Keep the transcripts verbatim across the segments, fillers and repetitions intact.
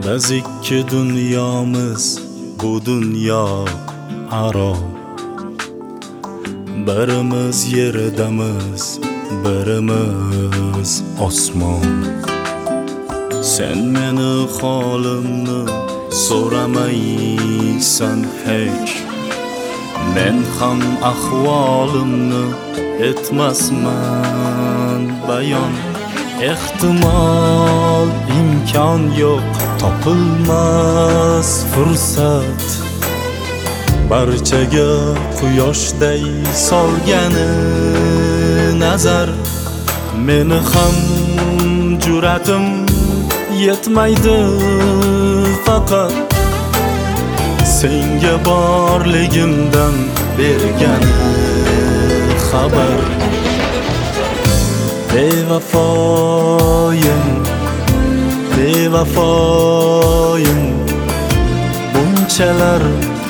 Biz ikki dunyomiz bu dunyo aro. Birimiz yerdamiz, birimiz osmon. Sen meni holimni so'ramaysan hech, men ham ahvolimni etmasman bayon. Ehtimol imkon yo'q, topilmas fursat, barchaga quyoshday solgani nazar. Meni ham juratim yetmaydi, faqat senga borligimdan bergani xabar. Bevafoyim, bevafoyim, bunchalar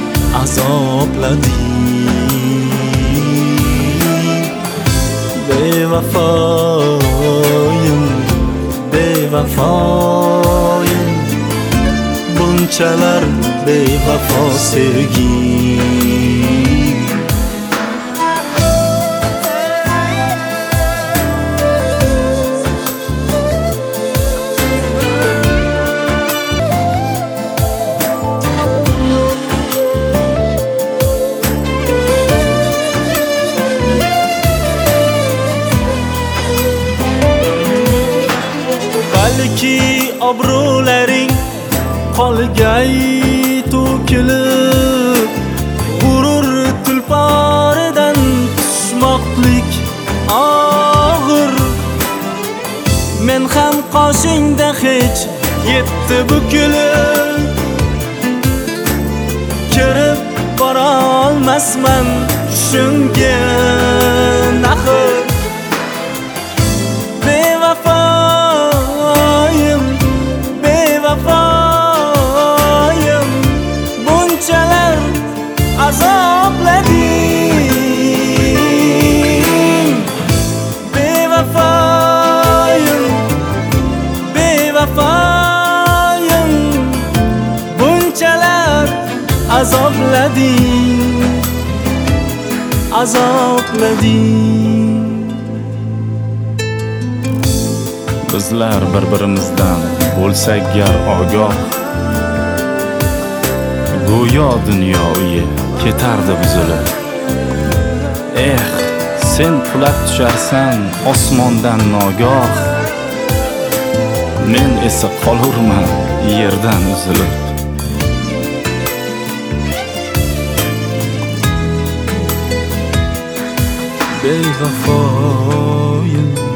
azoblading. Bevafoyim, bevafoyim, bunchalar bevafo sevging. Balki obro'laring qolgay to'kilib, g'urur tulporidan tushmoqlik og'ir. Men ham qoshingda hech yetti bukilib, kirib bora olmasman shunga naxir. Bevafoyim, bevafoyim, bunchalar azoblading. Bevafoyim, bevafoyim, bunchalar azoblading, azoblading. Bizlar bir-birimizdan bo'lsak gar ogoh, go'yo dunyoyi ketardi buzilib. Eh, sen qulab tusharsan osmondan nogoh, men esa qolurman yerdan uzilib. Bevafoyim,